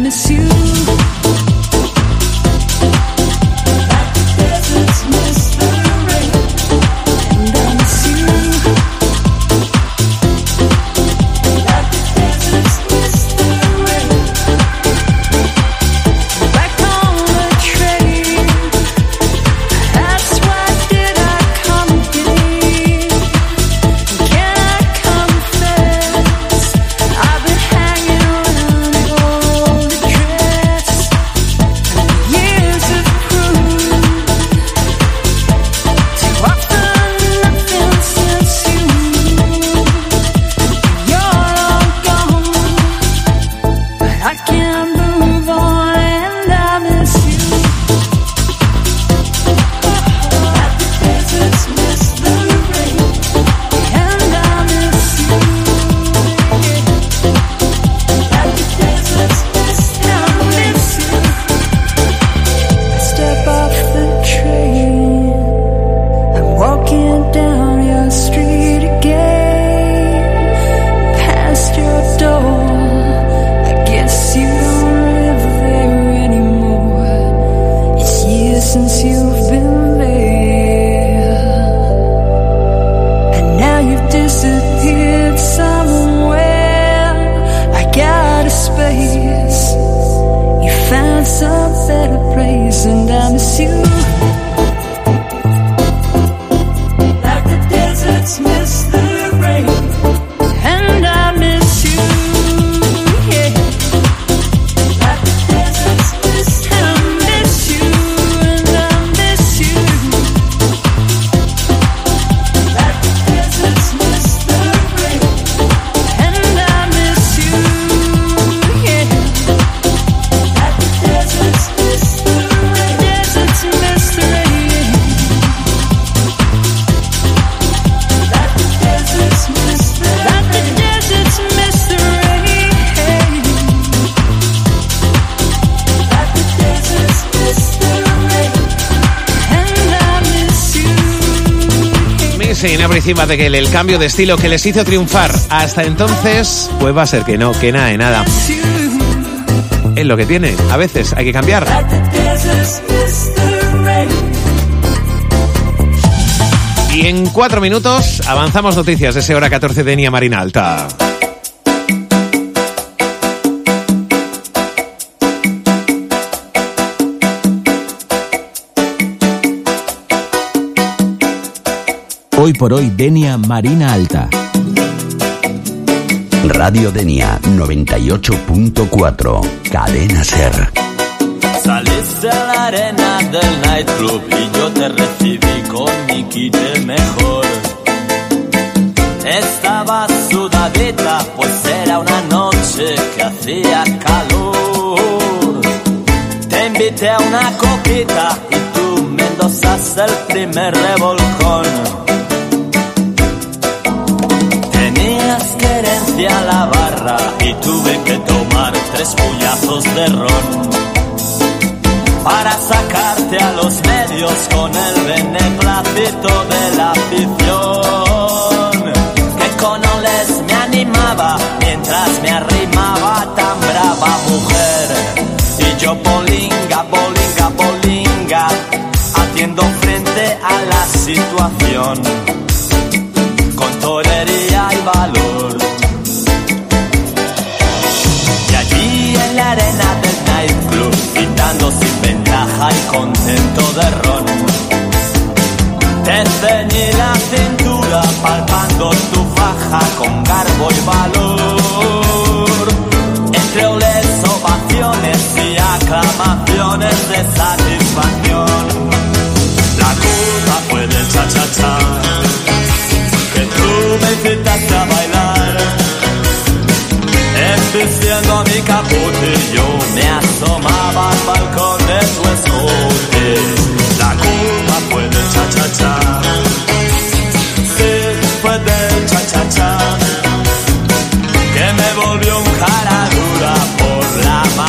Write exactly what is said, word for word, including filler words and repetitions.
miss you. Encima de que el, el cambio de estilo que les hizo triunfar hasta entonces, pues va a ser que no, que nada de nada. Es lo que tiene, a veces hay que cambiar. Y en cuatro minutos avanzamos noticias de ese hora catorce de Denia Marina Alta. Hoy por hoy, Denia Marina Alta. Radio Denia noventa y ocho punto cuatro. Cadena Ser. Saliste a la arena del nightclub y yo te recibí con mi kit el mejor. Estabas sudadita, pues era una noche que hacía calor. Te invité a una coquita y tú me endosaste el primer revolcón. Querencia a la barra y tuve que tomar tres puñazos de ron para sacarte a los medios con el beneplácito de la afición, que con oles me animaba mientras me arrimaba tan brava mujer. Y yo bolinga, bolinga, bolinga, haciendo frente a la situación con torería y valor. Y allí en la arena del nightclub, gritando sin ventaja y contento de ron, te ceñí la cintura palpando tu faja con garbo y valor. Entre oles, ovaciones y aclamaciones de satisfacción, la culpa fue del cha-cha-cha que tú me incitaste a bailar. Vistiendo a mi capuchillo me asomaba al balcón de tu escuela.